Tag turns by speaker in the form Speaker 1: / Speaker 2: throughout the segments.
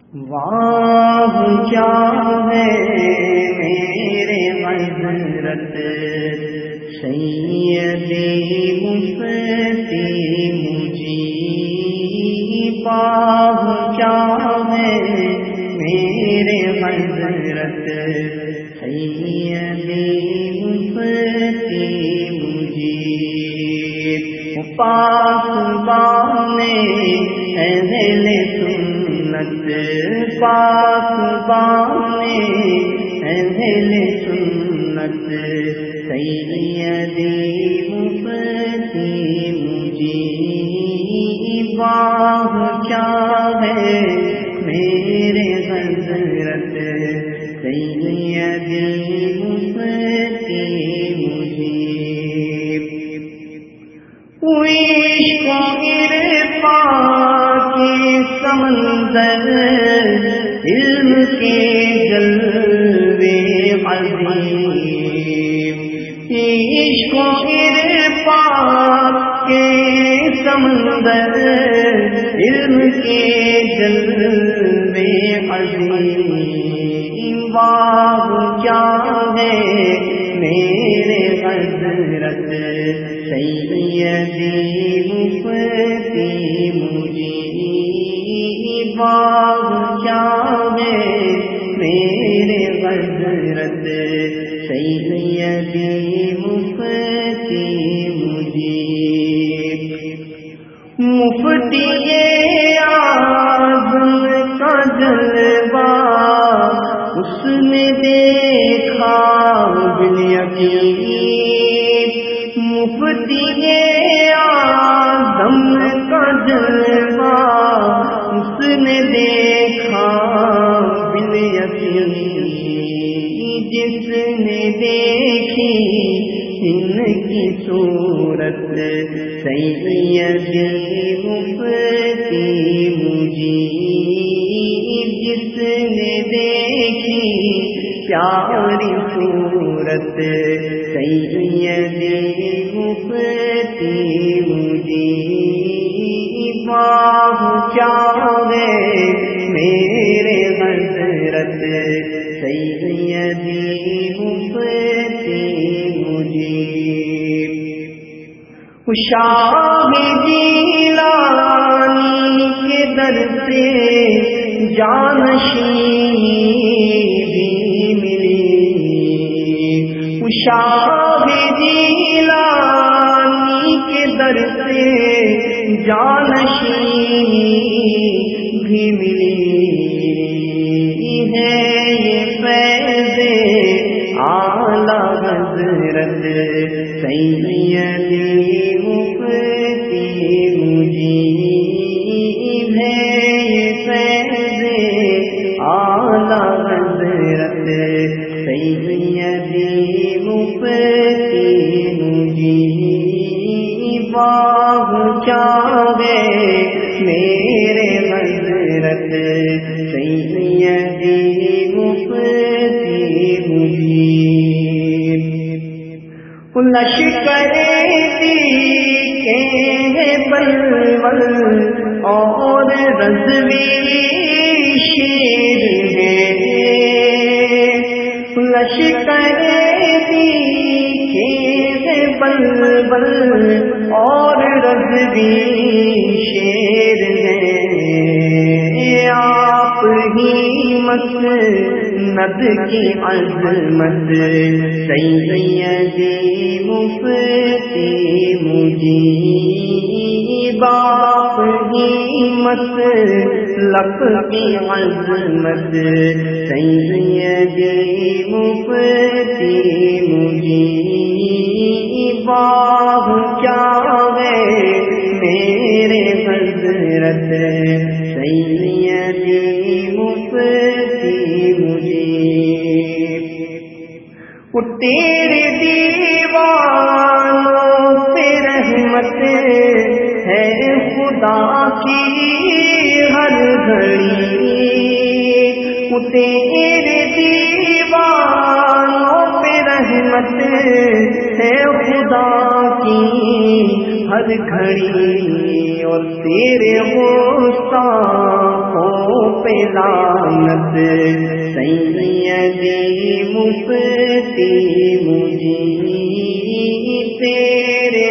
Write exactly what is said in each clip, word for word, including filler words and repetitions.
Speaker 1: واہ کیا ہے میرے حضرت سیدی مفتی مجیب، واہ کیا ہے میرے حضرت سیدی مفتی مجیب، پاسبان اہل سنت، پاسبان اہل سنت سیدی مفتی مجیب، واہ کیا ہے میرے حضرت سیدی مفتی مجیب، عشق و عرفان کے سمندر، علم کے جلوے عظیم، عشق و عرفان کے سمندر، علم کے جلوے عظیم، واہ کیا ہے میرے حضرت سیدی مفتی مجیب، واہ کیا ہے میرے حضرت سیدی مفتی مجیب، مفتی اعظم کا جلوہ اس نے دیکھا بالیقین، مفتی اعظم کا جلوہ اس نے دیکھا بالیقین، جس نے دیکھی ان کی صورت سیدی مفتی مجیب، جس نے دیکھی پیاری صورت سیدی مفتی مجیب، واہ کیا ہے میرے حضرت سیدی مفتی مجیب، شاہ جیلانی کے در سے جانشینی بھی ملی، شاہ جیلانی کے در سے جانشینی بھی ملی ہے، یہ فیض اعلی حضرت سیدی مفتی مجیب ہے، یہ فیض اعلی حضرت سیدی مفتی مجیب، واہ کیا ہے میرے حضرت سیدی مفتی مجیب، لشکر کے بلبل اور رضوی شیر ہے، لشکر کے بلبل اور رضوی شیر ہے، آپ ہی مسند کی عظمت سیدی مفتی مجیب، آپ ہی مسلک کی عظمت سیدی مفتی مجیب، واہ کیا ہے میرے حضرت سیدی مفتی مجیب، وہ تیرے دیوانوں پہ رحمت ہے خدا کی ہر گھڑی، وہ تیرے دیوانوں پہ رحمت ہے خدا کی ہر گھڑی، اور تیرے غصہ پہ لعنت سیدی مفتی مجید تیرے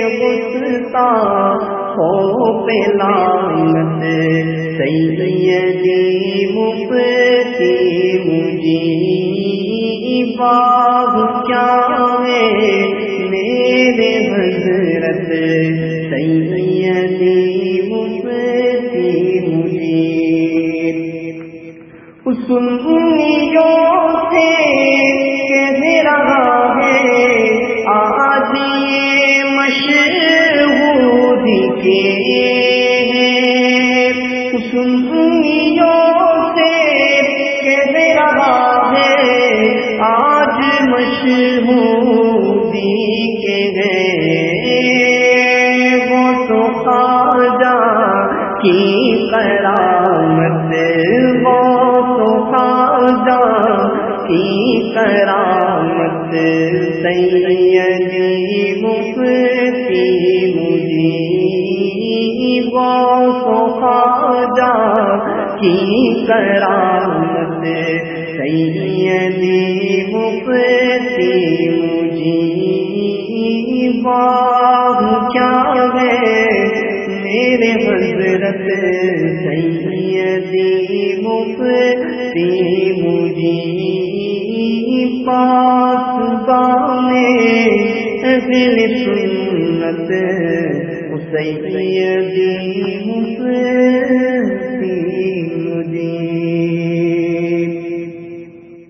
Speaker 1: گستاخوں پہ لعنت سیدی مفتی مجید باغ کیا ہے میرے حضرت سیدی مفتی مجید سنیوں سے کہہ رہا ہے آج یہ مشہودی کے سنیوں سے کہہ رہا ہے آج مشہودی کے ہیں وہ تو خواجہ کی کرامت وہ تو خواجہ کی کرامت سیدی مفتی مجید وہ تو خواجہ کی کرامت سیدی مفتی مجید باغ کیا ہے میرے حضرت سیدی مفتی مجید پاسبان اہل سنت سیدی مفتی